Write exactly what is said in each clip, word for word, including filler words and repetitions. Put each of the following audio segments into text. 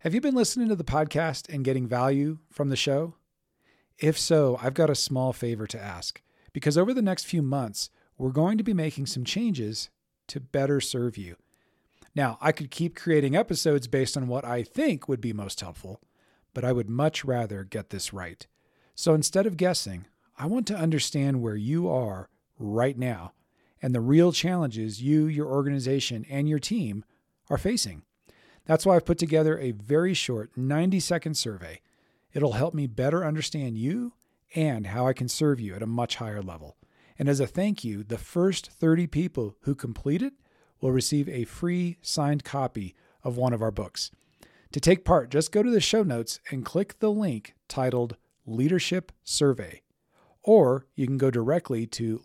Have you been listening to the podcast and getting value from the show? If so, I've got a small favor to ask, because over the next few months, we're going to be making some changes to better serve you. Now, I could keep creating episodes based on what I think would be most helpful, but I would much rather get this right. So instead of guessing, I want to understand where you are right now and the real challenges you, your organization, and your team are facing. That's why I've put together a very short ninety-second survey. It'll help me better understand you and how I can serve you at a much higher level. And as a thank you, the first thirty people who complete it will receive a free signed copy of one of our books. To take part, just go to the show notes and click the link titled Leadership Survey. Or you can go directly to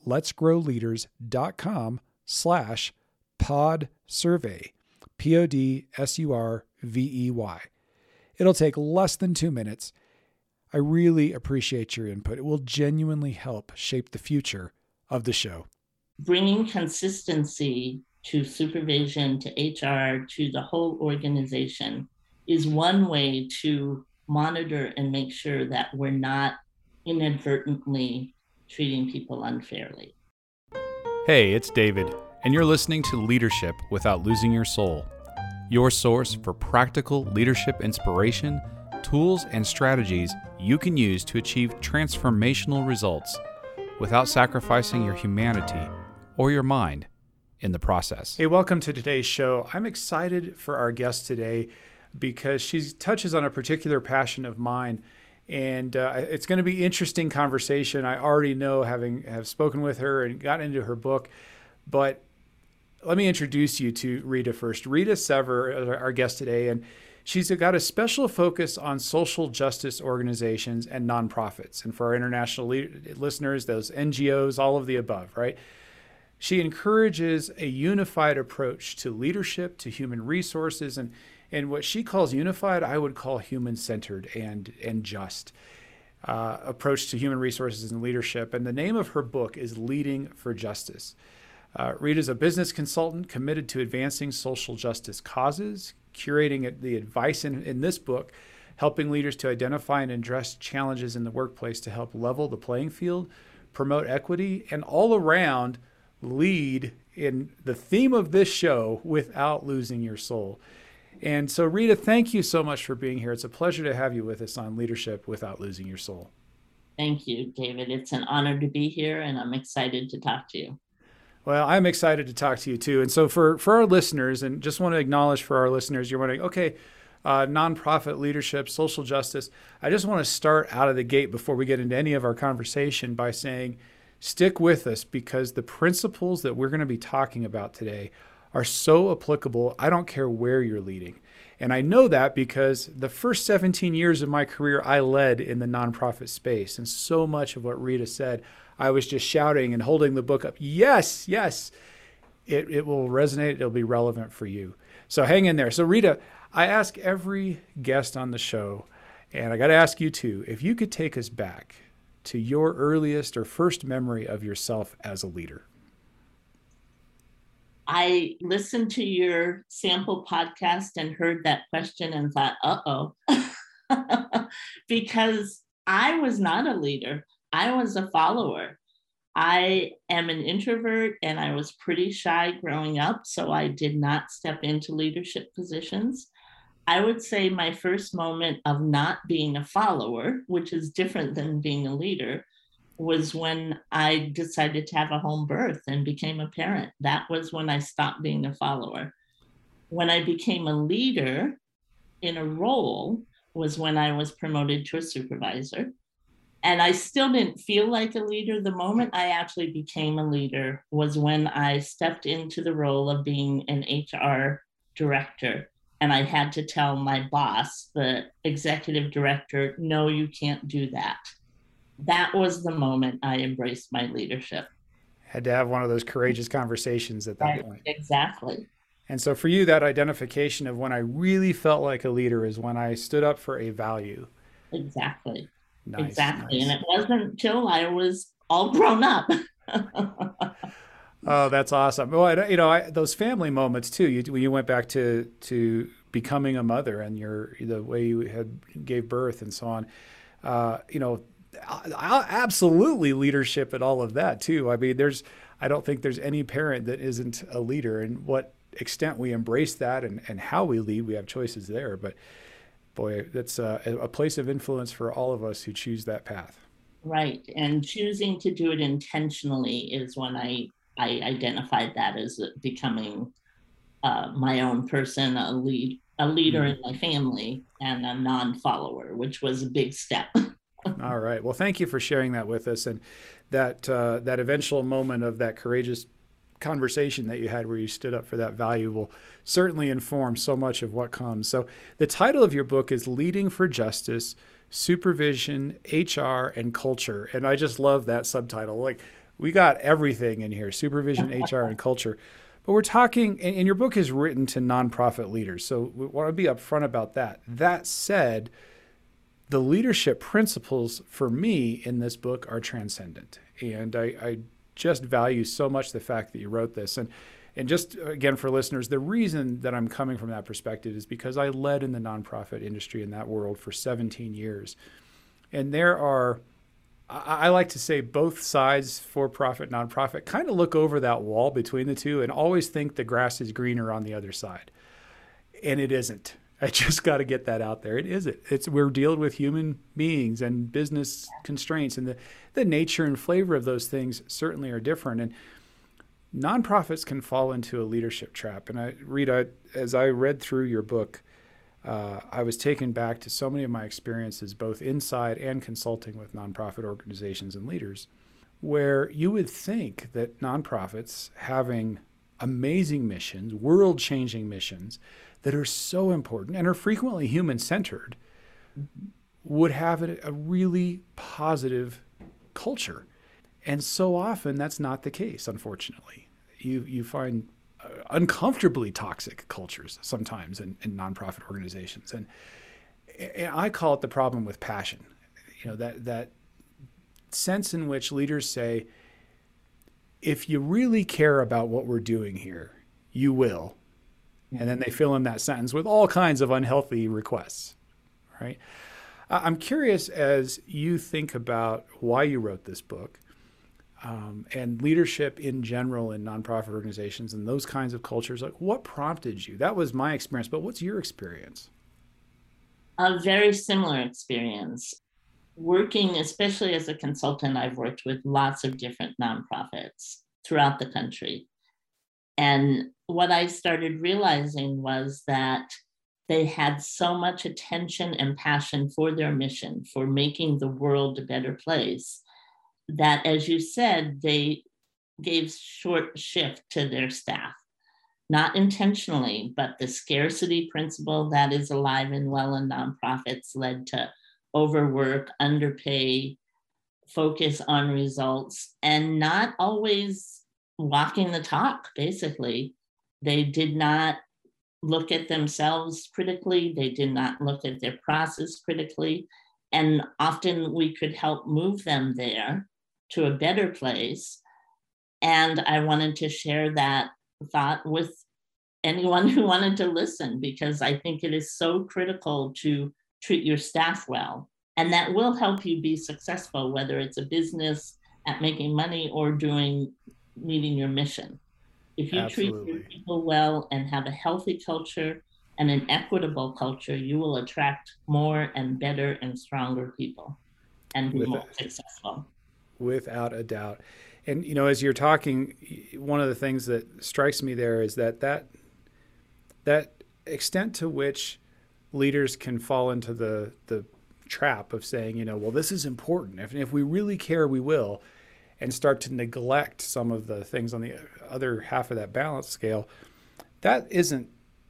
letsgrowleaders.com slash pod survey, P O D S U R V E Y. It'll take less than two minutes. I really appreciate your input. It will genuinely help shape the future of the show. Bringing consistency to supervision, to H R, to the whole organization is one way to monitor and make sure that we're not inadvertently treating people unfairly. Hey, it's David, and you're listening to Leadership Without Losing Your Soul, your source for practical leadership inspiration, tools, and strategies you can use to achieve transformational results without sacrificing your humanity or your mind in the process. Hey, welcome to today's show. I'm excited for our guest today because she touches on a particular passion of mine, and uh, it's going to be interesting conversation. I already know, having have spoken with her and got into her book, but let me introduce you to Rita first. Rita Sever is our guest today, and she's got a special focus on social justice organizations and nonprofits. And for our international le- listeners, those N G Os, all of the above, right? She encourages a unified approach to leadership, to human resources, and, and what she calls unified, I would call human-centered and, and just uh, approach to human resources and leadership. And the name of her book is Leading for Justice. Uh, Rita is a business consultant committed to advancing social justice causes, curating the advice in, in this book, helping leaders to identify and address challenges in the workplace to help level the playing field, promote equity, and all around lead in the theme of this show without losing your soul. And so, Rita, thank you so much for being here. It's a pleasure to have you with us on Leadership Without Losing Your Soul. Thank you, David. It's an honor to be here, and I'm excited to talk to you. Well, I'm excited to talk to you too. And so for, for our listeners, and just want to acknowledge for our listeners, you're wondering, okay, uh, nonprofit leadership, social justice. I just want to start out of the gate before we get into any of our conversation by saying, stick with us, because the principles that we're going to be talking about today are so applicable. I don't care where you're leading. And I know that because the first seventeen years of my career, I led in the nonprofit space. And so much of what Rita said, I was just shouting and holding the book up. Yes, yes, it, it will resonate. It'll be relevant for you. So hang in there. So Rita, I ask every guest on the show, and I got to ask you too, if you could take us back to your earliest or first memory of yourself as a leader. I listened to your sample podcast and heard that question and thought, uh-oh, because I was not a leader. I was a follower. I am an introvert, and I was pretty shy growing up, so I did not step into leadership positions. I would say my first moment of not being a follower, which is different than being a leader, was when I decided to have a home birth and became a parent. That was when I stopped being a follower. When I became a leader in a role was when I was promoted to a supervisor. And I still didn't feel like a leader. The moment I actually became a leader was when I stepped into the role of being an H R director. And I had to tell my boss, the executive director, no, you can't do that. That was the moment I embraced my leadership. Had to have one of those courageous conversations at that Right, point. Exactly. And so for you, that identification of when I really felt like a leader is when I stood up for a value. Exactly. Nice, exactly. nice. And it wasn't until I was all grown up. Oh, that's awesome. Well, I, you know, I, those family moments too. You when you went back to to becoming a mother and your the way you had gave birth and so on. Uh, you know, I, I, absolutely leadership and all of that too. I mean, there's I don't think there's any parent that isn't a leader, and what extent we embrace that and, and how we lead, we have choices there. But boy, that's a, a place of influence for all of us who choose that path. Right. And choosing to do it intentionally is when I, I identified that as becoming uh, my own person, a lead, a leader mm. in my family, and a non-follower, which was a big step. All right. Well, thank you for sharing that with us, and that uh, that eventual moment of that courageous conversation that you had where you stood up for that value will certainly inform so much of what comes. So the title of your book is Leading for Justice, Supervision, H R, and Culture. And I just love that subtitle. Like, we got everything in here, supervision, H R, and culture. But we're talking, and your book is written to nonprofit leaders. So we want to be upfront about that. That said, the leadership principles for me in this book are transcendent. And I, I just value so much the fact that you wrote this. And and just, again, for listeners, the reason that I'm coming from that perspective is because I led in the nonprofit industry in that world for seventeen years. And there are, I, I like to say both sides, for-profit, nonprofit, kind of look over that wall between the two and always think the grass is greener on the other side. And it isn't. I just got to get that out there. It isn't. It's we're dealing with human beings and business constraints, and the, the nature and flavor of those things certainly are different. And nonprofits can fall into a leadership trap. And I, Rita, as I read through your book, uh, I was taken back to so many of my experiences, both inside and consulting with nonprofit organizations and leaders, where you would think that nonprofits having amazing missions, world-changing missions, that are so important and are frequently human-centered, would have a, a really positive culture. And so often that's not the case, unfortunately. You you find uh, uncomfortably toxic cultures sometimes in, in nonprofit organizations. And, and I call it the problem with passion. You know, that that sense in which leaders say, if you really care about what we're doing here, you will. And then they fill in that sentence with all kinds of unhealthy requests, right? I'm curious, as you think about why you wrote this book um, and leadership in general in nonprofit organizations and those kinds of cultures, like what prompted you? That was my experience, but what's your experience? A very similar experience. Working, especially as a consultant, I've worked with lots of different nonprofits throughout the country. And what I started realizing was that they had so much attention and passion for their mission, for making the world a better place, that, as you said, they gave short shift to their staff. Not intentionally, but the scarcity principle that is alive and well in nonprofits led to overwork, underpay, focus on results, and not always walking the talk, basically. They did not look at themselves critically. They did not look at their process critically. And often we could help move them there to a better place. And I wanted to share that thought with anyone who wanted to listen, because I think it is so critical to treat your staff well. And that will help you be successful, whether it's a business at making money or doing meeting your mission. If you Absolutely. treat your people well and have a healthy culture and an equitable culture, you will attract more and better and stronger people and be With more a, successful. Without a doubt. And, you know, as you're talking, one of the things that strikes me there is that that, that extent to which leaders can fall into the, the trap of saying, you know, well, this is important. If, if we really care, we will, and start to neglect some of the things on the other half of that balance scale, that isn't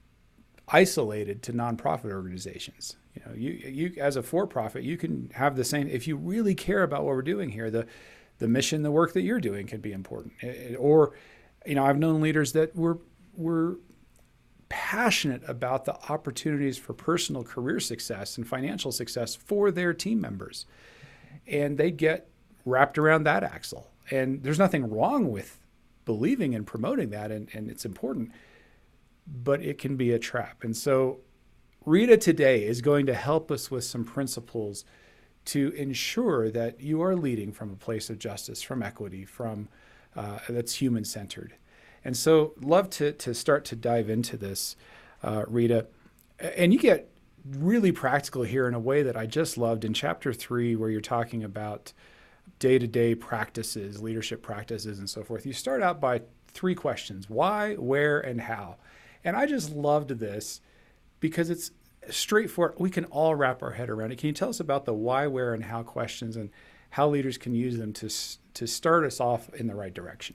isolated to nonprofit organizations. You know, you you as a for-profit, you can have the same. If you really care about what we're doing here, the the mission, the work that you're doing can be important. Or, you know, I've known leaders that were were passionate about the opportunities for personal career success and financial success for their team members, and they get wrapped around that axle. And there's nothing wrong with believing and promoting that, and, and it's important, but it can be a trap. And so Rita today is going to help us with some principles to ensure that you are leading from a place of justice, from equity, from uh, that's human-centered. And so love to, to start to dive into this, uh, Rita. And you get really practical here in a way that I just loved in chapter three, where you're talking about day-to-day practices, leadership practices, and so forth. You start out by three questions: why, where, and how. And I just loved this because it's straightforward. We can all wrap our head around it. Can you tell us about the why, where, and how questions, and how leaders can use them to, to start us off in the right direction?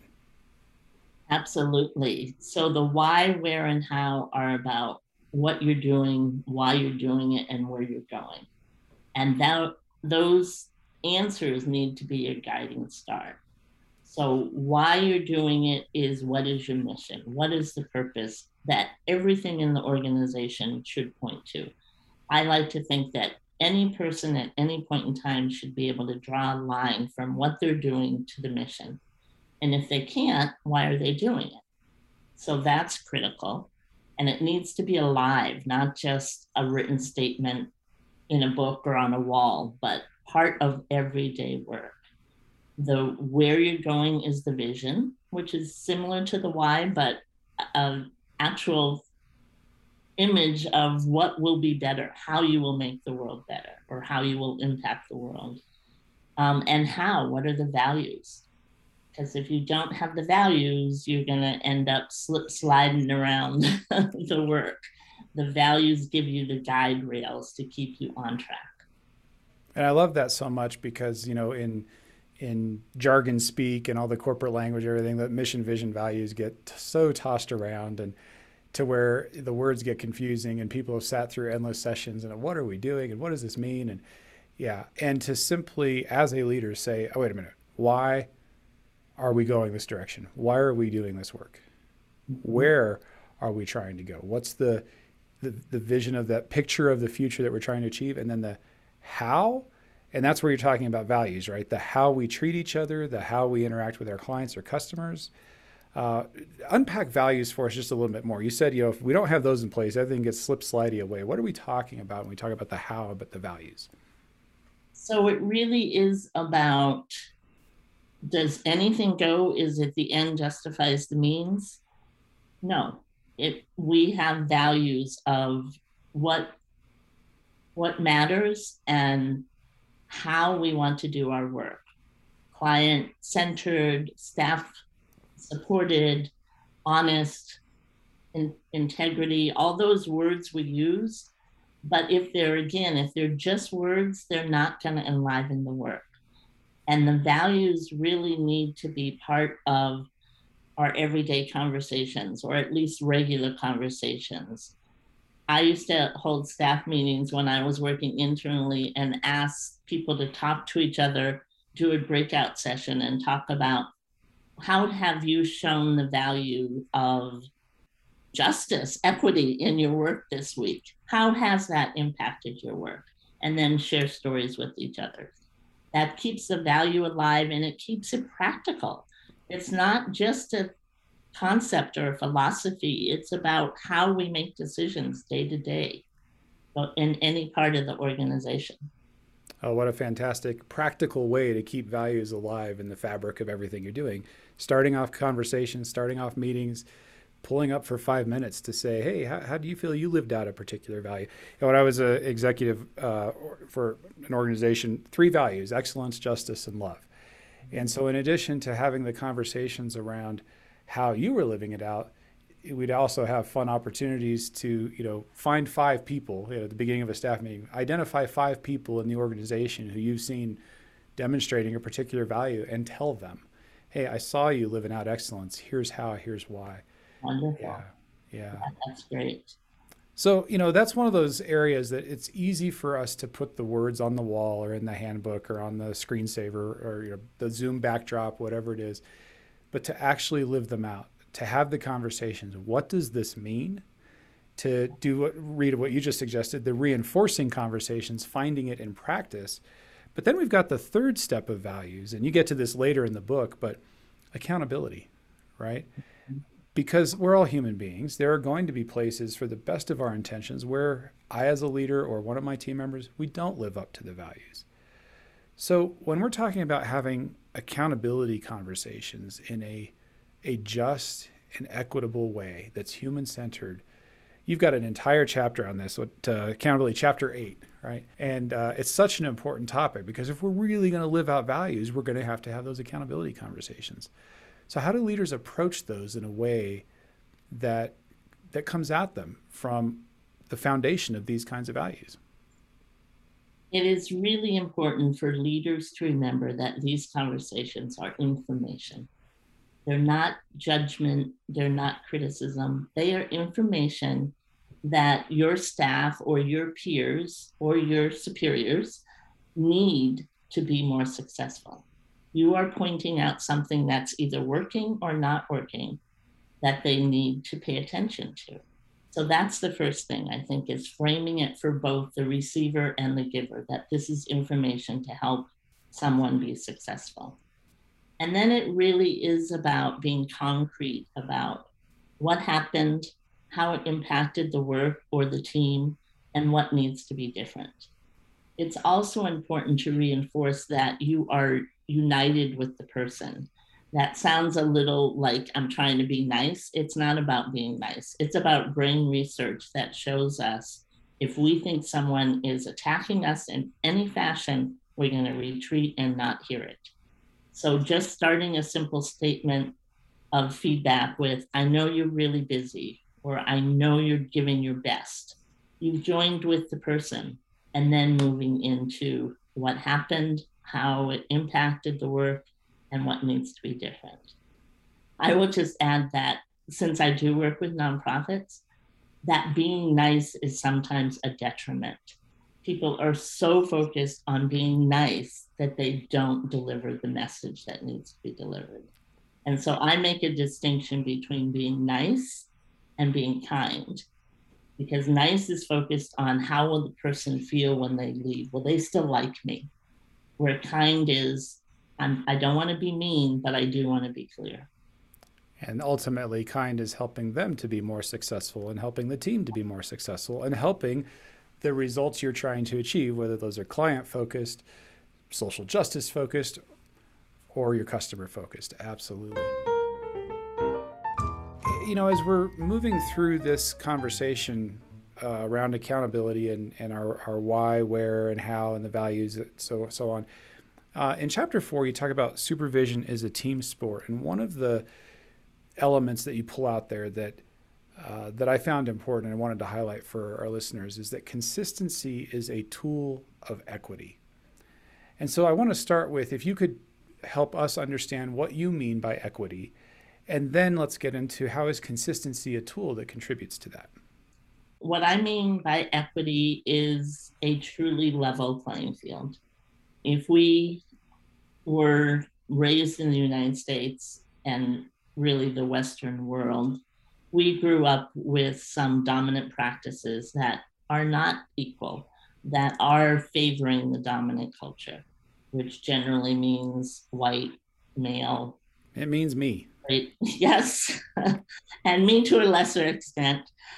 Absolutely. So the why, where, and how are about what you're doing, why you're doing it, and where you're going. And that, those answers need to be your guiding star. So why you're doing it is, what is your mission? What is the purpose that everything in the organization should point to? I like to think that any person at any point in time should be able to draw a line from what they're doing to the mission. And if they can't, why are they doing it? So that's critical. And it needs to be alive, not just a written statement in a book or on a wall, but part of everyday work. The where you're going is the vision, which is similar to the why, but an actual image of what will be better, how you will make the world better, or how you will impact the world. Um, and how, what are the values? Because if you don't have the values, you're going to end up slip sliding around the work. The values give you the guide rails to keep you on track. And I love that so much because, you know, in in jargon speak and all the corporate language, everything, that mission, vision, values get so tossed around, and to where the words get confusing, and people have sat through endless sessions and what are we doing and what does this mean? And yeah, and to simply, as a leader, say, oh, wait a minute, why are we going this direction? Why are we doing this work? Where are we trying to go? What's the, the the vision of that picture of the future that we're trying to achieve? And then the how, and that's where you're talking about values, right? The how we treat each other, the how we interact with our clients or customers. Uh, unpack values for us just a little bit more. You said, you know, if we don't have those in place, everything gets slip slidey away. What are we talking about when we talk about the how, but the values? So it really is about, does anything go? Is it the end justifies the means? No. It, we have values of what, what matters and how we want to do our work. Client-centered, staff-supported, honest, in, integrity, all those words we use. But if they're, again, if they're just words, they're not going to enliven the work. And the values really need to be part of our everyday conversations, or at least regular conversations. I used to hold staff meetings when I was working internally and ask people to talk to each other, do a breakout session and talk about, how have you shown the value of justice, equity in your work this week? How has that impacted your work? And then share stories with each other. That keeps the value alive and it keeps it practical. It's not just a concept or a philosophy. It's about how we make decisions day to day in any part of the organization. Oh, what a fantastic practical way to keep values alive in the fabric of everything you're doing. Starting off conversations, starting off meetings, pulling up for five minutes to say, hey, how, how do you feel you lived out a particular value? And when I was an executive uh, for an organization, three values: excellence, justice, and love. And so in addition to having the conversations around how you were living it out, we'd also have fun opportunities to, you know, find five people, you know, at the beginning of a staff meeting, identify five people in the organization who you've seen demonstrating a particular value and tell them, hey, I saw you living out excellence. Here's how, here's why. Wonderful. Yeah. Yeah. Yeah, that's great. So, you know, that's one of those areas that it's easy for us to put the words on the wall or in the handbook or on the screensaver or, you know, the Zoom backdrop, whatever it is, but to actually live them out, to have the conversations. What does this mean? To do what, read what you just suggested, the reinforcing conversations, finding it in practice. But then we've got the third step of values, and you get to this later in the book, but accountability, right? because we're all human beings, there are going to be places for the best of our intentions where I, as a leader or one of my team members, we don't live up to the values. So when we're talking about having accountability conversations in a, a just and equitable way that's human-centered, you've got an entire chapter on this, what uh, accountability, chapter eight, right? And uh, it's such an important topic because if we're really going to live out values, we're going to have to have those accountability conversations. So how do leaders approach those in a way that that comes at them from the foundation of these kinds of values? It is really important for leaders to remember that these conversations are information. They're not judgment, they're not criticism. They are information that your staff or your peers or your superiors need to be more successful. You are pointing out something that's either working or not working that they need to pay attention to. So that's the first thing, I think, is framing it for both the receiver and the giver, that this is information to help someone be successful. And then it really is about being concrete about what happened, how it impacted the work or the team, and what needs to be different. It's also important to reinforce that you are united with the person. That sounds a little like I'm trying to be nice. It's not about being nice. It's about brain research that shows us if we think someone is attacking us in any fashion, we're going to retreat and not hear it. So just starting a simple statement of feedback with, I know you're really busy, or I know you're giving your best. You've joined with the person, and then moving into what happened, how it impacted the work, and what needs to be different. I will just add that since I do work with nonprofits, that being nice is sometimes a detriment. People are so focused on being nice that they don't deliver the message that needs to be delivered. And so I make a distinction between being nice and being kind, because nice is focused on how will the person feel when they leave? Will they still like me? Where kind is, I'm, I don't want to be mean, but I do want to be clear. And ultimately, kind is helping them to be more successful and helping the team to be more successful and helping the results you're trying to achieve, whether those are client-focused, social justice-focused, or your customer-focused. Absolutely. You know, as we're moving through this conversation uh, around accountability and, and our, our why, where, and how, and the values, so so on, Uh, in chapter four, you talk about supervision is a team sport. And one of the elements that you pull out there that uh, that I found important and I wanted to highlight for our listeners is that consistency is a tool of equity. And so I want to start with, if you could help us understand what you mean by equity, and then let's get into how is consistency a tool that contributes to that? What I mean by equity is a truly level playing field. If we were raised in the United States and really the Western world, we grew up with some dominant practices that are not equal, that are favoring the dominant culture, which generally means white, male. It means me. Right? Yes, and me to a lesser extent.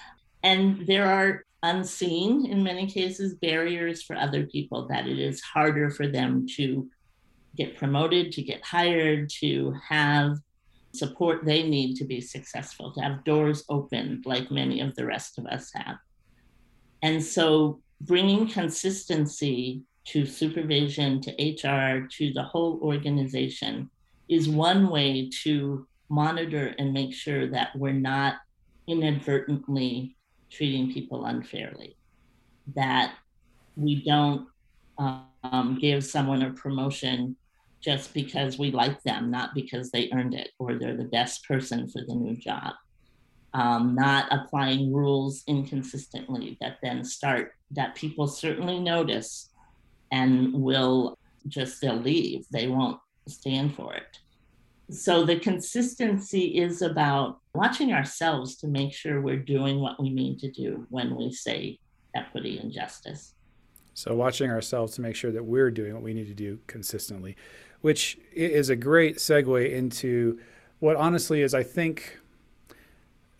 And there are unseen, in many cases, barriers for other people that it is harder for them to get promoted, to get hired, to have support they need to be successful, to have doors opened like many of the rest of us have. And so bringing consistency to supervision, to H R, to the whole organization is one way to monitor and make sure that we're not inadvertently treating people unfairly, that we don't um, give someone a promotion just because we like them, not because they earned it or they're the best person for the new job. Um, not applying rules inconsistently that then start, that people certainly notice and will just, they'll leave. They won't stand for it. So the consistency is about watching ourselves to make sure we're doing what we mean to do when we say equity and justice. So watching ourselves to make sure that we're doing what we need to do consistently, which is a great segue into what honestly is, I think,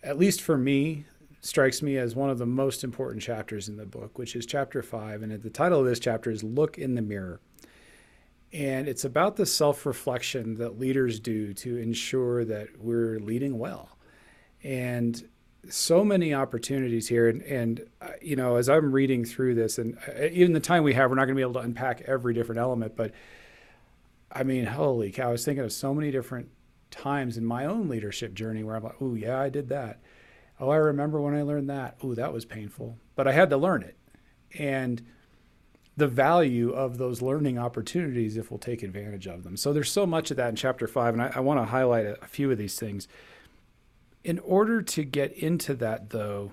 at least for me, strikes me as one of the most important chapters in the book, which is chapter five. And the title of this chapter is Look in the Mirror. And it's about the self-reflection that leaders do to ensure that we're leading well. And so many opportunities here. And, and uh, you know, as I'm reading through this, and uh, even the time we have, we're not going to be able to unpack every different element. But I mean, holy cow, I was thinking of so many different times in my own leadership journey where I'm like, oh, yeah, I did that. Oh, I remember when I learned that. Oh, that was painful. But I had to learn it. And the value of those learning opportunities if we'll take advantage of them. So there's so much of that in chapter five, and I, I want to highlight a, a few of these things. In order to get into that, though,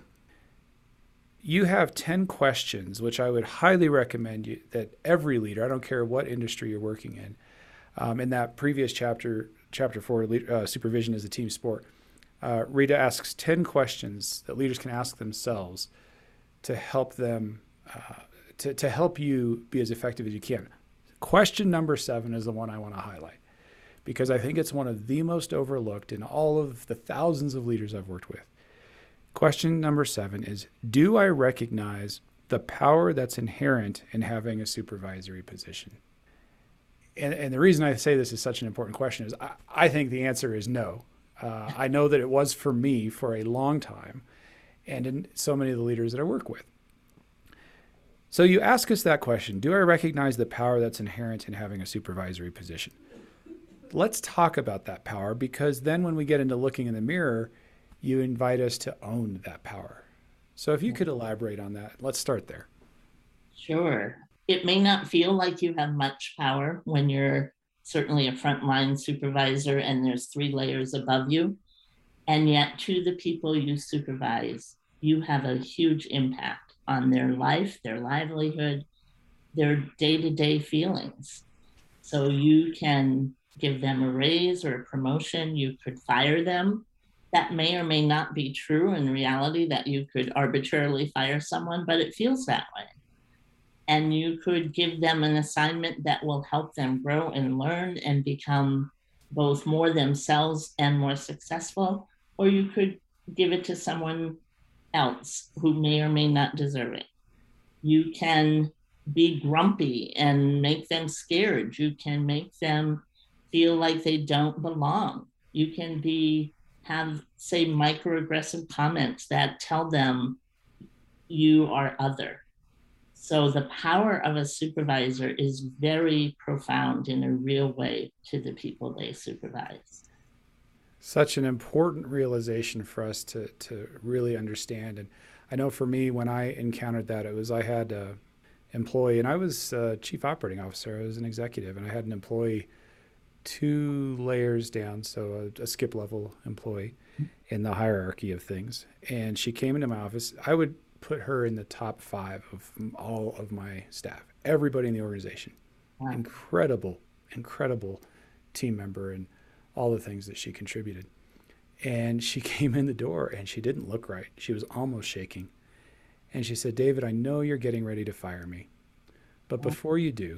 you have ten questions, which I would highly recommend you that every leader, I don't care what industry you're working in, um, in that previous chapter, chapter four, uh, supervision is a team sport, uh, Rita asks ten questions that leaders can ask themselves to help them, uh, to, to help you be as effective as you can. Question number seven is the one I want to highlight, because I think it's one of the most overlooked in all of the thousands of leaders I've worked with. Question number seven is, do I recognize the power that's inherent in having a supervisory position? And, and the reason I say this is such an important question is I, I think the answer is no. Uh, I know that it was for me for a long time and in so many of the leaders that I work with. So you ask us that question, do I recognize the power that's inherent in having a supervisory position? Let's talk about that power, because then when we get into looking in the mirror, you invite us to own that power. So if you could elaborate on that, let's start there. Sure. It may not feel like you have much power when you're certainly a frontline supervisor and there's three layers above you. And yet to the people you supervise, you have a huge impact on their life, their livelihood, their day-to-day feelings. So you can give them a raise or a promotion, you could fire them. That may or may not be true in reality, that you could arbitrarily fire someone, but it feels that way. And you could give them an assignment that will help them grow and learn and become both more themselves and more successful, or you could give it to someone else who may or may not deserve it. You can be grumpy and make them scared. You can make them feel like they don't belong. You can be have, say, microaggressive comments that tell them you are other. So the power of a supervisor is very profound in a real way to the people they supervise. Such an important realization for us to to really understand. And I know for me, when I encountered that, it was I had an employee, and I was a chief operating officer. I was an executive, and I had an employee two layers down, so a, a skip level employee in the hierarchy of things. And she came into my office. I would put her in the top five of all of my staff, everybody in the organization. Wow. Incredible, incredible team member and all the things that she contributed. And she came in the door and she didn't look right. She was almost shaking. And she said, David, I know you're getting ready to fire me, but before you do,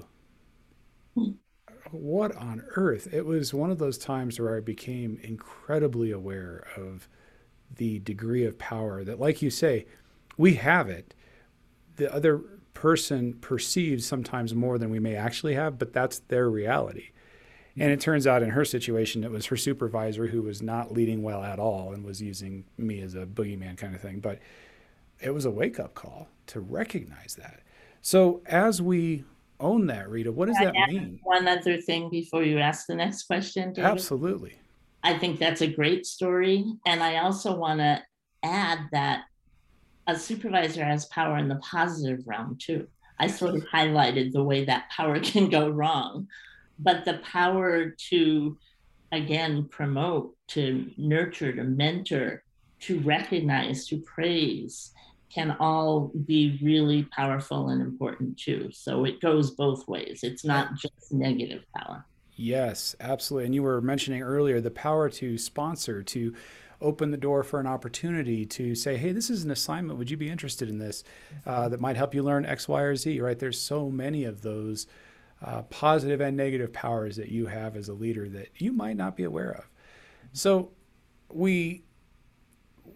what on earth? It was one of those times where I became incredibly aware of the degree of power that, like you say, we have it. The other person perceives sometimes more than we may actually have, but that's their reality. And it turns out in her situation, it was her supervisor who was not leading well at all and was using me as a boogeyman kind of thing. But it was a wake-up call to recognize that. So as we own that, Rita, what does that mean? One other thing before you ask the next question, David. Absolutely. I think that's a great story. And I also want to add that a supervisor has power in the positive realm too. I sort of highlighted the way that power can go wrong, but the power to, again, promote, to nurture, to mentor, to recognize, to praise can all be really powerful and important too. So it goes both ways. It's not just negative power. Yes, absolutely. And you were mentioning earlier the power to sponsor, to open the door for an opportunity, to say, hey, this is an assignment. Would you be interested in this? Uh, that might help you learn X, Y, or Z, right? There's so many of those uh, positive and negative powers that you have as a leader that you might not be aware of. So we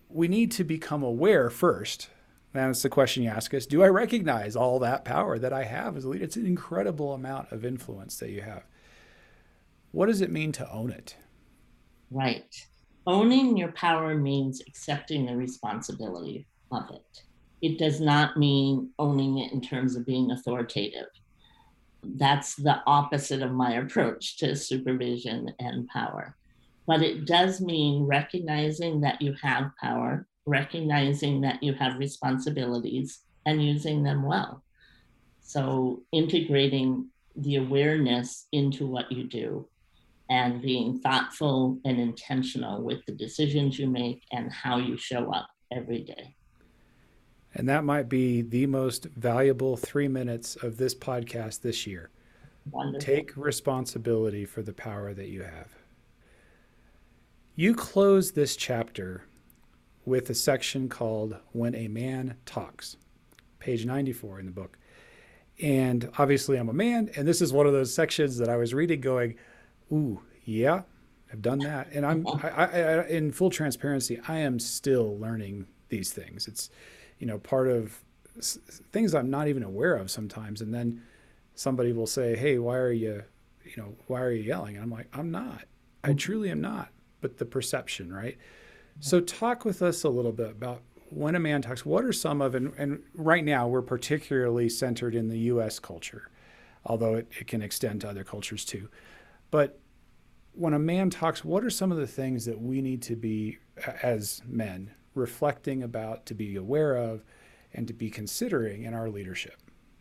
we need to become aware first. And it's the question you ask us, do I recognize all that power that I have as a leader? It's an incredible amount of influence that you have. What does it mean to own it? Right. Owning your power means accepting the responsibility of it. It does not mean owning it in terms of being authoritative. That's the opposite of my approach to supervision and power. But it does mean recognizing that you have power, recognizing that you have responsibilities, and using them well. So integrating the awareness into what you do and being thoughtful and intentional with the decisions you make and how you show up every day. And that might be the most valuable three minutes of this podcast this year. Wonderful. Take responsibility for the power that you have. You close this chapter with a section called When a Man Talks, page ninety-four in the book. And obviously I'm a man, and this is one of those sections that I was reading going, ooh, yeah, I've done that. And I'm, I, I, I, in full transparency, I am still learning these things. It's, you know, part of things I'm not even aware of sometimes. And then somebody will say, hey, why are you, you know, why are you yelling? And I'm like, I'm not. I truly am not. But the perception, right? So talk with us a little bit about when a man talks, what are some of, and, and right now we're particularly centered in the U S culture, although it, it can extend to other cultures too. But when a man talks, what are some of the things that we need to be, as men, reflecting about, to be aware of, and to be considering in our leadership?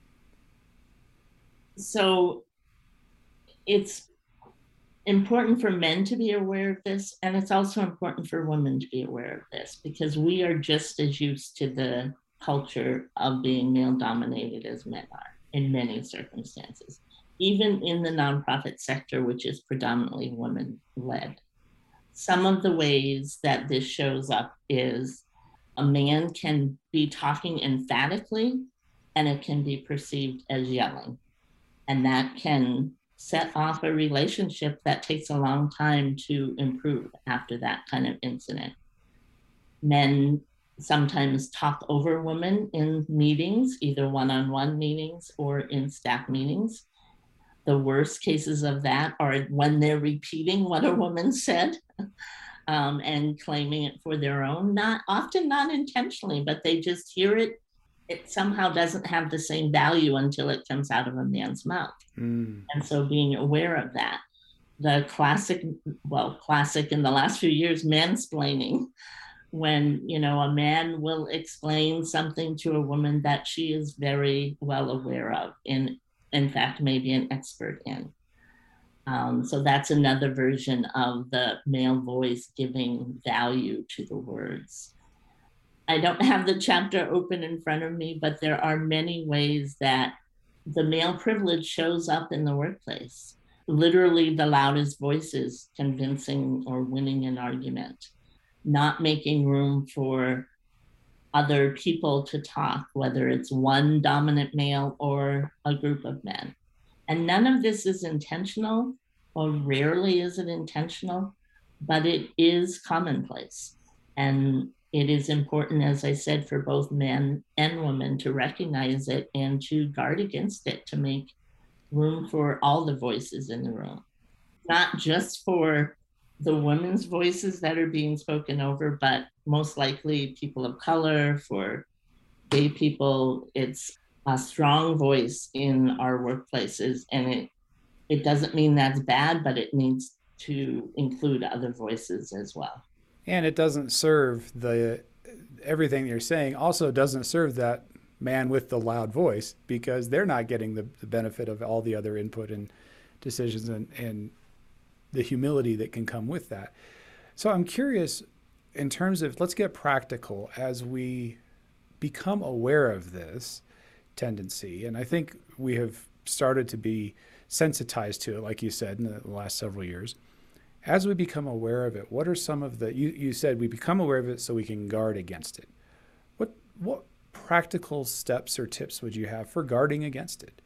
So it's important for men to be aware of this, and it's also important for women to be aware of this, because we are just as used to the culture of being male dominated as men are in many circumstances, even in the nonprofit sector, which is predominantly women led. Some of the ways that this shows up is a man can be talking emphatically and it can be perceived as yelling, and that can set off a relationship that takes a long time to improve after that kind of incident. Men sometimes talk over women in meetings, either one-on-one meetings or in staff meetings. The worst cases of that are when they're repeating what a woman said um, and claiming it for their own, not often not intentionally, but they just hear it. It somehow doesn't have the same value until it comes out of a man's mouth. Mm. And so being aware of that. The classic, well, classic in the last few years, mansplaining, when, you know, a man will explain something to a woman that she is very well aware of, in, in fact, maybe an expert in. Um, so that's another version of the male voice giving value to the words. I don't have the chapter open in front of me, but there are many ways that the male privilege shows up in the workplace. Literally the loudest voices convincing or winning an argument, not making room for other people to talk, whether it's one dominant male or a group of men. And none of this is intentional, or rarely is it intentional, but it is commonplace. And it is important, as I said, for both men and women to recognize it and to guard against it, to make room for all the voices in the room, not just for the women's voices that are being spoken over, but most likely people of color, for gay people. It's a strong voice in our workplaces, and it it doesn't mean that's bad, but it needs to include other voices as well. And it doesn't serve the, everything you're saying also doesn't serve that man with the loud voice, because they're not getting the, the benefit of all the other input and decisions and, and the humility that can come with that. So I'm curious, in terms of, let's get practical as we become aware of this tendency. And I think we have started to be sensitized to it, like you said, in the last several years. As we become aware of it, what are some of the, you, you said we become aware of it so we can guard against it. What what practical steps or tips would you have for guarding against it?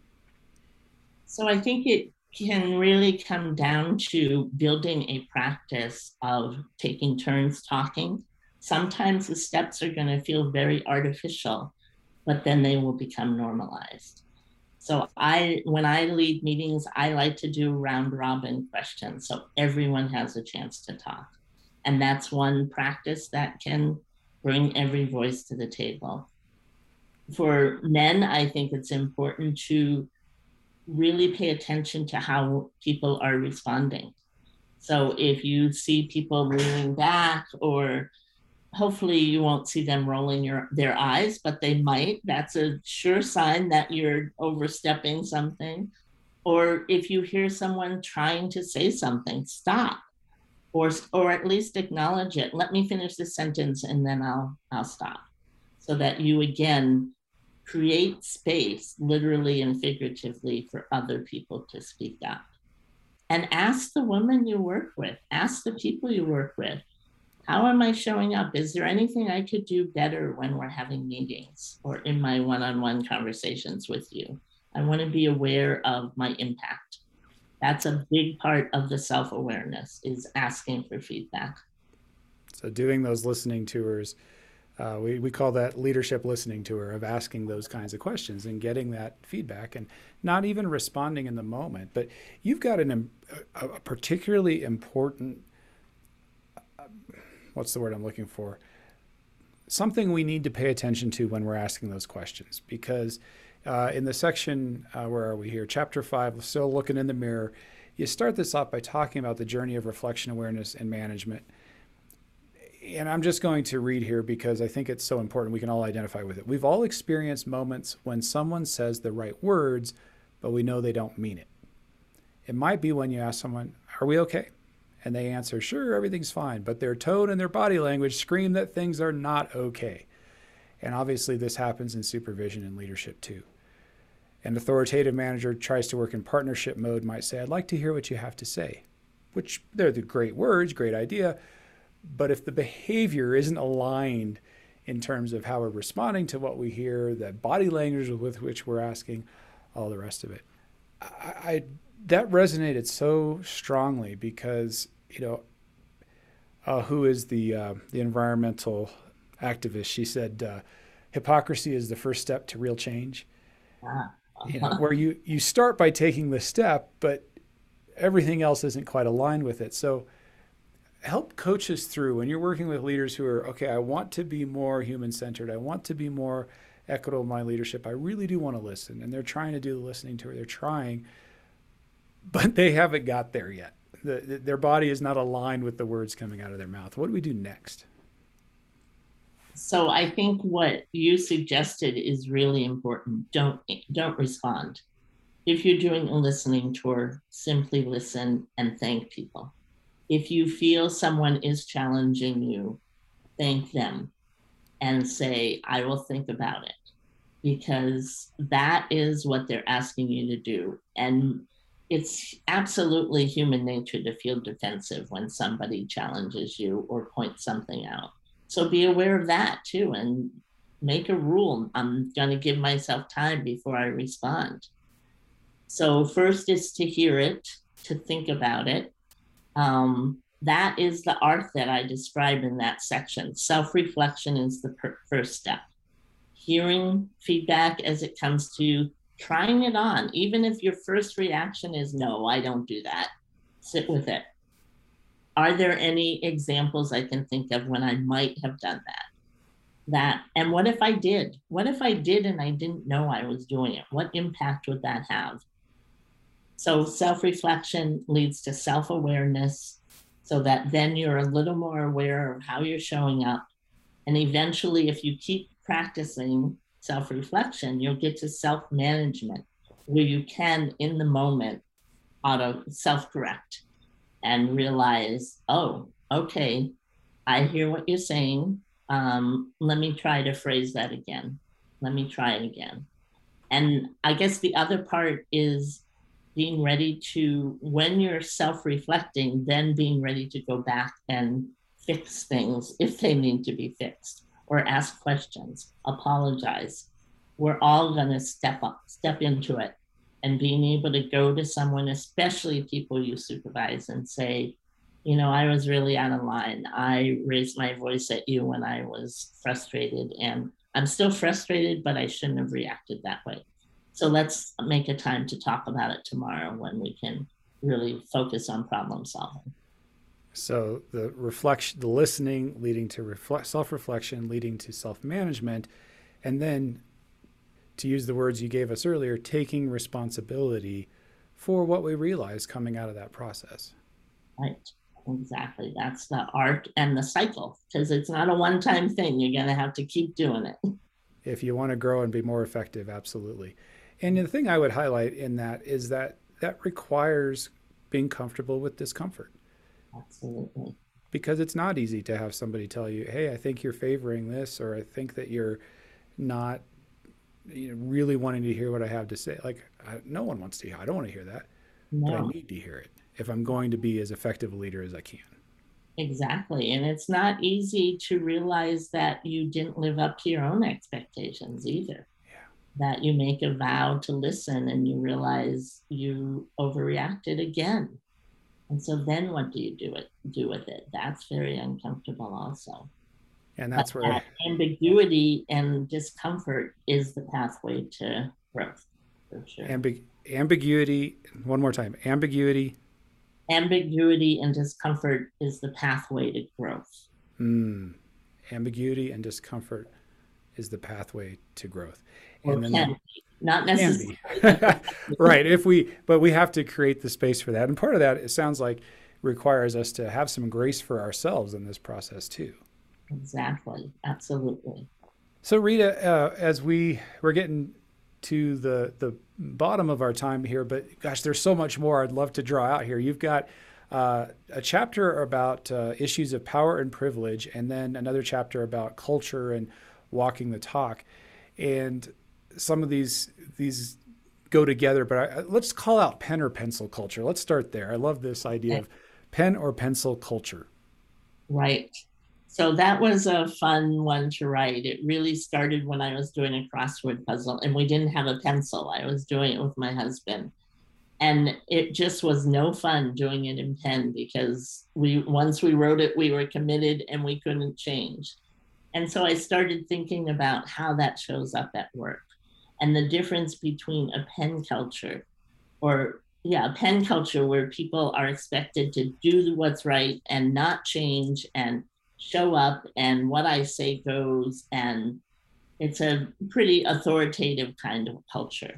So I think it can really come down to building a practice of taking turns talking. Sometimes the steps are going to feel very artificial, but then they will become normalized. So I, when I lead meetings, I like to do round robin questions so everyone has a chance to talk. And that's one practice that can bring every voice to the table. For men, I think it's important to really pay attention to how people are responding. So if you see people leaning back, or hopefully you won't see them rolling your, their eyes, but they might, that's a sure sign that you're overstepping something. Or if you hear someone trying to say something, stop, or, or at least acknowledge it. Let me finish this sentence and then I'll, I'll stop. So that you, again, create space, literally and figuratively, for other people to speak up. And ask the women you work with, ask the people you work with, how am I showing up? Is there anything I could do better when we're having meetings or in my one-on-one conversations with you? I want to be aware of my impact. That's a big part of the self-awareness, is asking for feedback. So doing those listening tours, Uh, we, we call that leadership listening tour, of asking those kinds of questions and getting that feedback and not even responding in the moment. But you've got an, a, a particularly important, uh, what's the word I'm looking for? Something we need to pay attention to when we're asking those questions, because uh, in the section, uh, where are we here? Chapter five, Still Looking in the Mirror, you start this off by talking about the journey of reflection, awareness, and management. And I'm just going to read here because I think it's so important we can all identify with it. We've all experienced moments when someone says the right words, but we know they don't mean it. It might be when you ask someone, are we okay? And they answer, sure, everything's fine. But their tone and their body language scream that things are not okay. And obviously this happens in supervision and leadership too. An authoritative manager tries to work in partnership mode, might say, I'd like to hear what you have to say, which they're the great words, great idea. But if the behavior isn't aligned in terms of how we're responding to what we hear, the body language with which we're asking, all the rest of it, I, I that resonated so strongly because, you know, uh, who is the uh, the environmental activist? She said, uh, hypocrisy is the first step to real change. Uh-huh. You know, where you you start by taking the step, but everything else isn't quite aligned with it. So help coach us through when you're working with leaders who are, okay, I want to be more human-centered. I want to be more equitable in my leadership. I really do want to listen. And they're trying to do the listening tour. They're trying, but they haven't got there yet. The, the, their body is not aligned with the words coming out of their mouth. What do we do next? So I think what you suggested is really important. Don't, don't respond. If you're doing a listening tour, simply listen and thank people. If you feel someone is challenging you, thank them and say, I will think about it, because that is what they're asking you to do. And it's absolutely human nature to feel defensive when somebody challenges you or points something out. So be aware of that too, and make a rule. I'm going to give myself time before I respond. So first is to hear it, to think about it. Um, that is the art that I describe in that section. Self-reflection is the per- first step. Hearing feedback as it comes to trying it on, even if your first reaction is, no, I don't do that. Sit with it. Are there any examples I can think of when I might have done that? That, and what if I did? What if I did and I didn't know I was doing it? What impact would that have? So self-reflection leads to self-awareness, so that then you're a little more aware of how you're showing up. And eventually, if you keep practicing self-reflection, you'll get to self-management, where you can, in the moment, auto self-correct and realize, oh, okay, I hear what you're saying. Um, let me try to phrase that again. Let me try it again. And I guess the other part is being ready to, when you're self-reflecting, then being ready to go back and fix things if they need to be fixed, or ask questions, apologize. We're all gonna step up, step into it, and being able to go to someone, especially people you supervise, and say, You know, I was really out of line. I raised my voice at you when I was frustrated, and I'm still frustrated, but I shouldn't have reacted that way. So let's make a time to talk about it tomorrow when we can really focus on problem solving. So the reflection, the listening leading to reflect, self-reflection, leading to self-management, and then, to use the words you gave us earlier, taking responsibility for what we realize coming out of that process. Right. Exactly. That's the art and the cycle, because it's not a one-time thing. You're going to have to keep doing it. If you want to grow and be more effective, absolutely. And the thing I would highlight in that is that that requires being comfortable with discomfort. Absolutely. Because it's not easy to have somebody tell you, hey, I think you're favoring this, or I think that you're not, you know, really wanting to hear what I have to say. Like, I, no one wants to hear, I don't want to hear that, No. but I need to hear it if I'm going to be as effective a leader as I can. Exactly. And it's not easy to realize that you didn't live up to your own expectations either. Yeah. That you make a vow to listen and you realize you overreacted again. And so then what do you do it do with it? That's very uncomfortable also. And that's but where that ambiguity and discomfort is the pathway to growth, for sure. Ambig- ambiguity, one more time, ambiguity. Ambiguity and discomfort is the pathway to growth. Mm. Ambiguity and discomfort is the pathway to growth. Or and then can be, not necessarily. Right. If we, but we have to create the space for that. And part of that, it sounds like, requires us to have some grace for ourselves in this process too. Exactly. Absolutely. So Rita, uh, as we, we're getting to the, the bottom of our time here, but gosh, there's so much more I'd love to draw out here. You've got uh, a chapter about uh, issues of power and privilege, and then another chapter about culture and walking the talk. And some of these, these go together, but I, let's call out pen or pencil culture. Let's start there. I love this idea of pen or pencil culture. Right. So that was a fun one to write. It really started when I was doing a crossword puzzle and we didn't have a pencil. I was doing it with my husband. And it just was no fun doing it in pen because we once we wrote it, we were committed and we couldn't change. And so I started thinking about how that shows up at work and the difference between a pen culture or yeah, a pen culture where people are expected to do what's right and not change and show up and what I say goes. And it's a pretty authoritative kind of culture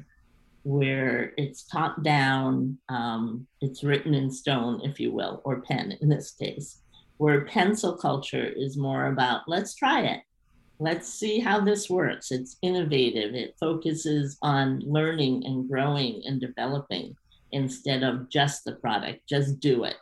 where it's top down, um, it's written in stone, if you will, or pen in this case, where pencil culture is more about, let's try it. Let's see how this works. It's innovative. It focuses on learning and growing and developing instead of just the product, just do it.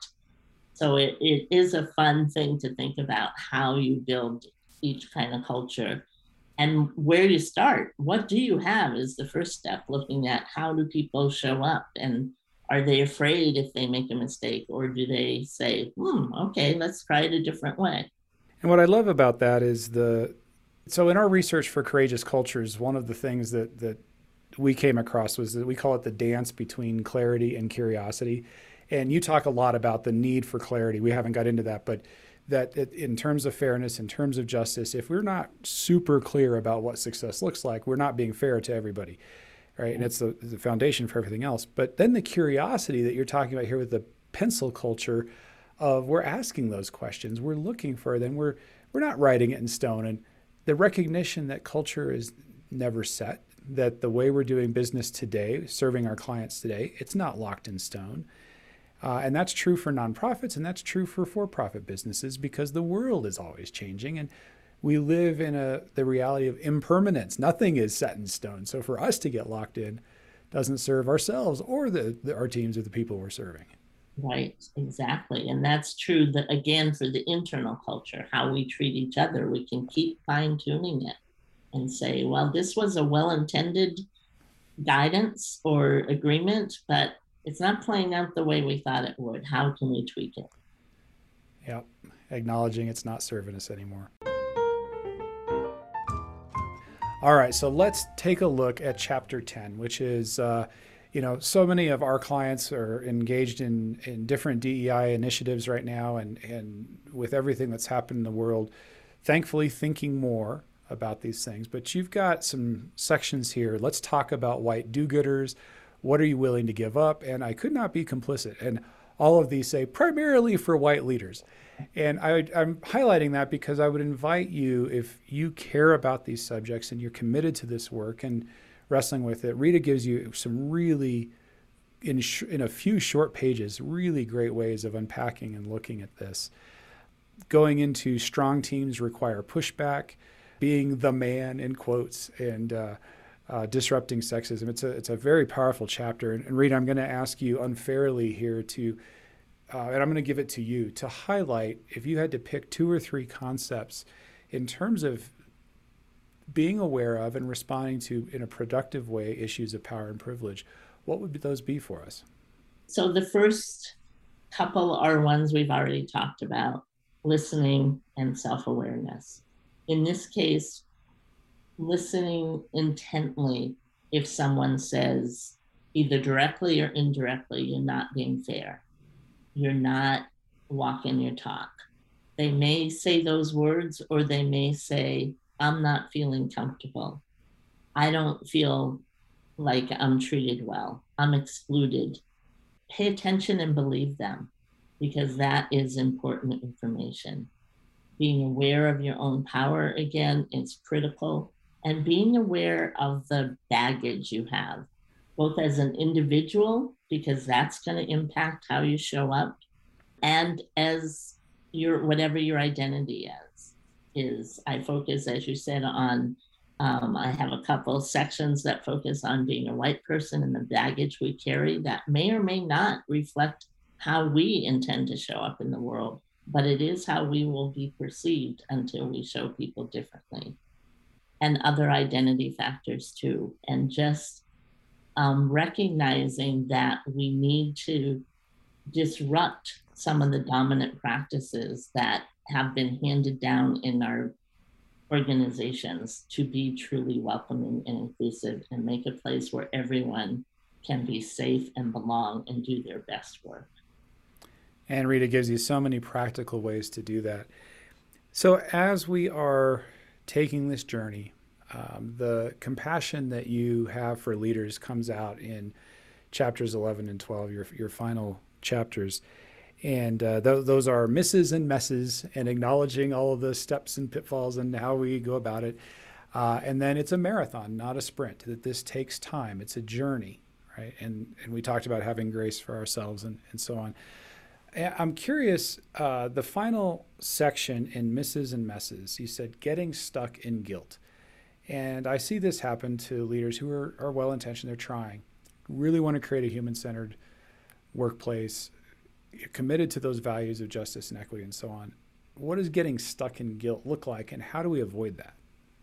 So it, it is a fun thing to think about how you build each kind of culture and where you start. What do you have is the first step, looking at how do people show up and are they afraid if they make a mistake or do they say, hmm, okay, let's try it a different way. And what I love about that is the, so in our research for Courageous Cultures, one of the things that, that we came across was that we call it the dance between clarity and curiosity. And you talk a lot about the need for clarity. We haven't got into that, but that it, in terms of fairness, in terms of justice, if we're not super clear about what success looks like, we're not being fair to everybody, right? And it's the, the foundation for everything else. But then the curiosity that you're talking about here with the pencil culture of we're asking those questions, we're looking for them, we're we're not writing it in stone. And the recognition that culture is never set, that the way we're doing business today, serving our clients today, it's not locked in stone. Uh, and that's true for nonprofits, and that's true for for-profit businesses because the world is always changing, and we live in a the reality of impermanence. Nothing is set in stone. So for us to get locked in doesn't serve ourselves or the, the our teams or the people we're serving. Right, exactly. And that's true that again for the internal culture, how we treat each other, we can keep fine-tuning it and say, well, this was a well-intended guidance or agreement, but it's not playing out the way we thought it would. How can we tweak it? Yep. Acknowledging it's not serving us anymore. All right. So let's take a look at chapter ten, which is, uh, you know, so many of our clients are engaged in, in different D E I initiatives right now, and, and with everything that's happened in the world, thankfully thinking more about these things. But you've got some sections here. Let's talk about white do-gooders. What are you willing to give up? And I could not be complicit. And all of these say primarily for white leaders. And I, I'm highlighting that because I would invite you, if you care about these subjects and you're committed to this work and wrestling with it, Rita gives you some really, in, sh- in a few short pages, really great ways of unpacking and looking at this. Going into strong teams require pushback, being the man in quotes, and uh, uh, disrupting sexism. It's a it's a very powerful chapter. And, and Rita, I'm going to ask you unfairly here to, uh, and I'm going to give it to you to highlight, if you had to pick two or three concepts in terms of being aware of and responding to, in a productive way, issues of power and privilege, what would those be for us? So the first couple are ones we've already talked about: listening and self-awareness. In this case, listening intently if someone says, either directly or indirectly, you're not being fair, you're not walking your talk. They may say those words, or they may say, I'm not feeling comfortable. I don't feel like I'm treated well. I'm excluded. Pay attention and believe them, because that is important information. Being aware of your own power, again, is critical. And being aware of the baggage you have, both as an individual, because that's going to impact how you show up, and as your, whatever your identity is. is. I focus, as you said, on, um, I have a couple of sections that focus on being a white person and the baggage we carry that may or may not reflect how we intend to show up in the world, but it is how we will be perceived until we show people differently. And other identity factors too. And just um, recognizing that we need to disrupt some of the dominant practices that have been handed down in our organizations to be truly welcoming and inclusive, and make a place where everyone can be safe and belong and do their best work. And Rita gives you so many practical ways to do that. So as we are taking this journey, um, the compassion that you have for leaders comes out in chapters eleven and twelve, your, your final chapters. And uh, th- those are misses and messes, and acknowledging all of the steps and pitfalls and how we go about it. Uh, and then it's a marathon, not a sprint, that this takes time. It's a journey, right? And, and we talked about having grace for ourselves and, and so on. I'm curious, uh, the final section in Misses and Messes, you said getting stuck in guilt. And I see this happen to leaders who are, are well-intentioned, they're trying, really want to create a human-centered workplace, committed to those values of justice and equity and so on. What does getting stuck in guilt look like, and how do we avoid that?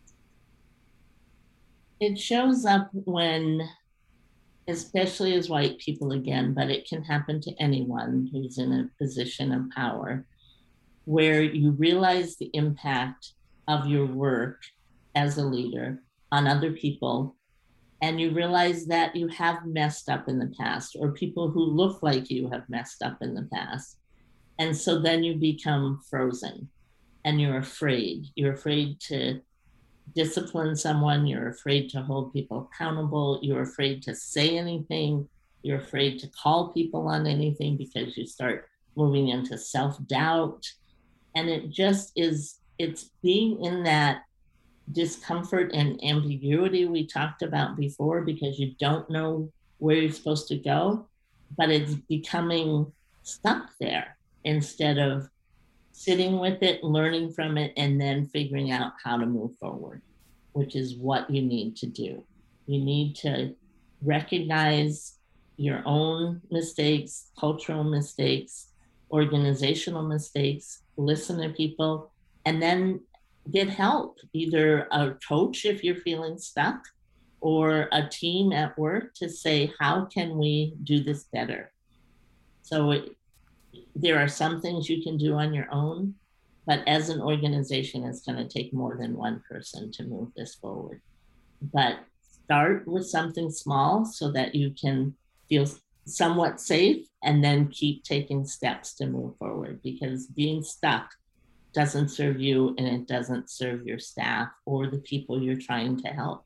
It shows up when, especially as white people again, but it can happen to anyone who's in a position of power, where you realize the impact of your work as a leader on other people, and you realize that you have messed up in the past, or people who look like you have messed up in the past. And so then you become frozen, and you're afraid. You're afraid to discipline someone, you're afraid to hold people accountable, you're afraid to say anything, you're afraid to call people on anything, because you start moving into self-doubt. And it just is, it's being in that discomfort and ambiguity we talked about before, because you don't know where you're supposed to go, but it's becoming stuck there instead of sitting with it, learning from it, and then figuring out how to move forward, which is what you need to do. You need to recognize your own mistakes, cultural mistakes, organizational mistakes, listen to people, and then get help, either a coach if you're feeling stuck, or a team at work to say, how can we do this better? So it, there are some things you can do on your own, but as an organization, it's going to take more than one person to move this forward. But start with something small so that you can feel somewhat safe, and then keep taking steps to move forward, because being stuck doesn't serve you, and it doesn't serve your staff or the people you're trying to help.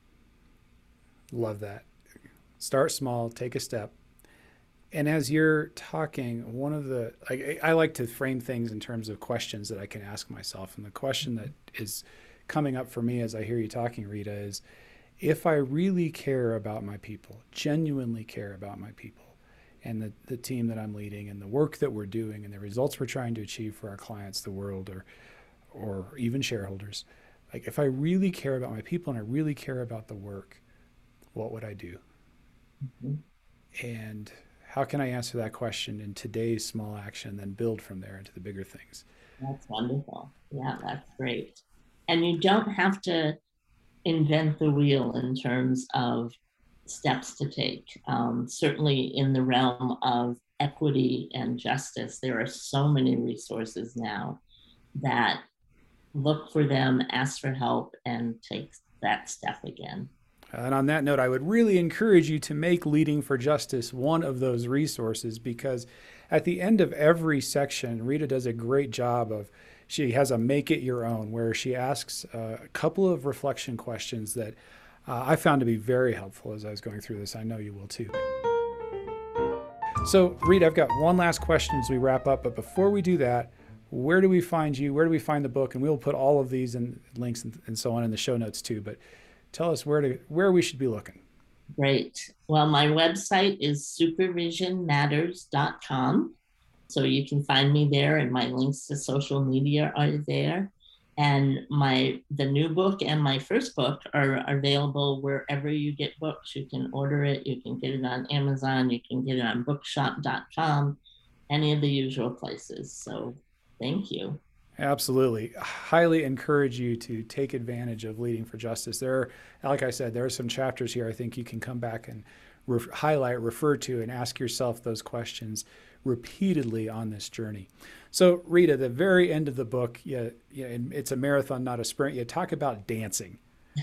Love that. Start small, take a step. And as you're talking, one of the, I, I like to frame things in terms of questions that I can ask myself. And the question that is coming up for me as I hear you talking, Rita, is if I really care about my people, genuinely care about my people and the, the team that I'm leading and the work that we're doing and the results we're trying to achieve for our clients, the world, or, or even shareholders, like if I really care about my people and I really care about the work, what would I do? Mm-hmm. And how can I answer that question in today's small action, then build from there into the bigger things? That's wonderful. Yeah, that's great. And you don't have to invent the wheel in terms of steps to take. Um, certainly in the realm of equity and justice, there are so many resources now that look for them, ask for help, and take that step again. And on that note, I would really encourage you to make Leading for Justice one of those resources, because at the end of every section, Rita does a great job of, she has a make it your own, where she asks a couple of reflection questions that uh, I found to be very helpful as I was going through this. I know you will too. So Rita, I've got one last question as we wrap up, but before we do that, where do we find you? Where do we find the book? And we'll put all of these in links and, and so on in the show notes too, but tell us where to where we should be looking. Great. Well, my website is supervision matters dot com. So you can find me there, and my links to social media are there. And my the new book and my first book are available wherever you get books. You can order it. You can get it on Amazon. You can get it on bookshop dot com, any of the usual places. So thank you. Absolutely. Highly encourage you to take advantage of Leading for Justice. There are, like I said, there are some chapters here I think you can come back and re- highlight, refer to, and ask yourself those questions repeatedly on this journey. So, Rita, the very end of the book, yeah, yeah, and it's a marathon, not a sprint. You talk about dancing.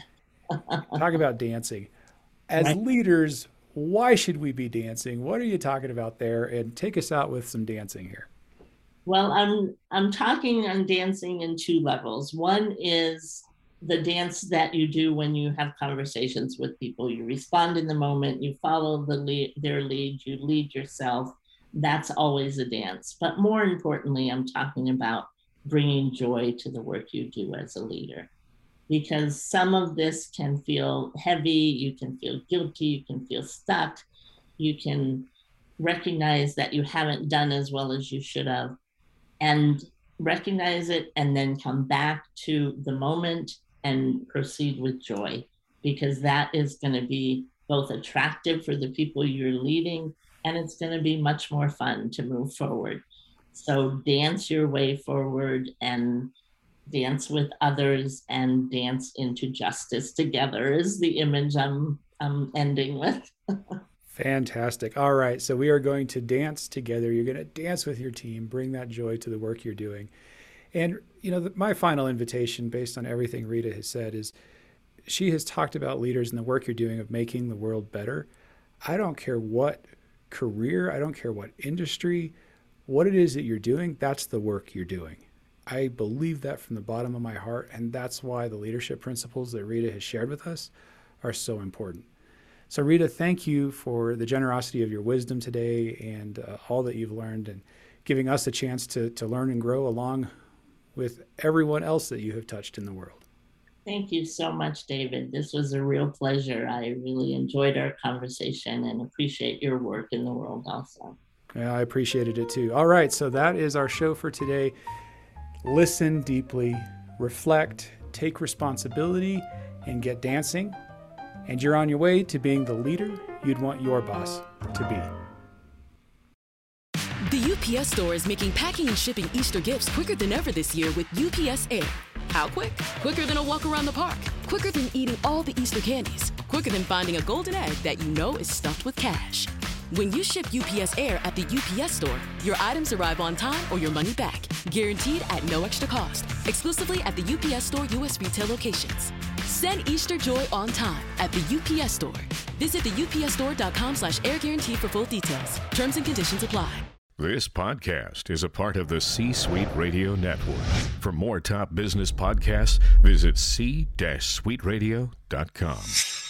Talk about dancing. As right. leaders, why should we be dancing? What are you talking about there? And take us out with some dancing here. Well, I'm I'm talking on dancing in two levels. One is the dance that you do when you have conversations with people. You respond in the moment, you follow the lead, their lead, you lead yourself. That's always a dance. But more importantly, I'm talking about bringing joy to the work you do as a leader. Because some of this can feel heavy, you can feel guilty, you can feel stuck, you can recognize that you haven't done as well as you should have. And recognize it, and then come back to the moment and proceed with joy, because that is going to be both attractive for the people you're leading, and it's going to be much more fun to move forward. So dance your way forward, and dance with others, and dance into justice together is the image I'm, I'm ending with. Fantastic. All right. So we are going to dance together. You're going to dance with your team, bring that joy to the work you're doing. And, you know, the, my final invitation, based on everything Rita has said, is she has talked about leaders and the work you're doing of making the world better. I don't care what career, I don't care what industry, what it is that you're doing, that's the work you're doing. I believe that from the bottom of my heart. And that's why the leadership principles that Rita has shared with us are so important. So Rita, thank you for the generosity of your wisdom today, and uh, all that you've learned, and giving us a chance to, to learn and grow along with everyone else that you have touched in the world. Thank you so much, David. This was a real pleasure. I really enjoyed our conversation and appreciate your work in the world also. Yeah, I appreciated it too. All right, so that is our show for today. Listen deeply, reflect, take responsibility, and get dancing. And you're on your way to being the leader you'd want your boss to be. The U P S store is making packing and shipping Easter gifts quicker than ever this year with U P S Air. How quick? Quicker than a walk around the park. Quicker than eating all the Easter candies. Quicker than finding a golden egg that you know is stuffed with cash. When you ship U P S Air at the U P S store, your items arrive on time or your money back. Guaranteed at no extra cost. Exclusively at the U P S store U S retail locations. Send Easter joy on time at the U P S Store. Visit the U P S store dot com slash air guarantee for full details. Terms and conditions apply. This podcast is a part of the C-Suite Radio Network. For more top business podcasts, visit c suite radio dot com.